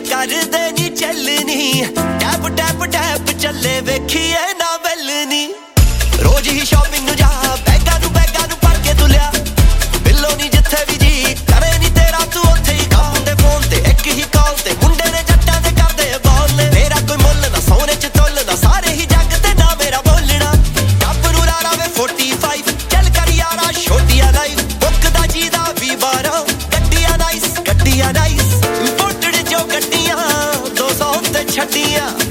ਕਰਦੇ ਨੀ ਚੱਲਣੀ ਟੈਪ ਟੈਪ ਟੈਪ ਚੱਲੇ ਵੇਖੀਏ ਨਾ ਬੈਲਣੀ ਰੋਜ਼ ਹੀ ਸ਼ਾਪਿੰਗ ਨੂੰ ਜਾ ਬੈਗਾਂ ਨੂੰ ਭਰ ਕੇ ਤੁਲਿਆ ਬਿੱਲੋ ਨੀ ਜਿੱਥੇ ਵੀ ਜੀ ਕਰੇ ਨੀ ਤੇਰਾ ਤੂੰ ਉੱਥੇ ਹੀ ਖਾਉਂਦੇ ਫੋਨ ਤੇ ਇੱਕ ਹੀ ਕਾਲ ਤੇ ਮੁੰਡੇ ਨੇ ਜੱਟਾਂ ਦੇ ਕਰਦੇ ਬੋਲ ਮੇਰਾ ਕੋਈ ਮੁੱਲ ਨਾ ਸੋਨੇ ਚ ਤੁੱਲ ਨਾ ਸਾਰੇ ਹੀ ਜੱਗ ਤੇ ਨਾ ਮੇਰਾ ਬੋਲਣਾ ਗੱਭਰੂ ਲਾਰਾ ਵੇ 45 ਚੱਲ ਕਰ ਯਾਰਾ ਛੋਟੀਆਂ ਲਾਈਫ ਬੁੱਕ ਦਾ ਜੀ ਦਾ ਵੀ 12 ਗੱਡੀਆਂ ਨਾਈਸ ਇੰਪੋਰਟਡ ਜੋ ਗੱਡੀਆਂ 200 ਤੇ ਛੱਡੀਆਂ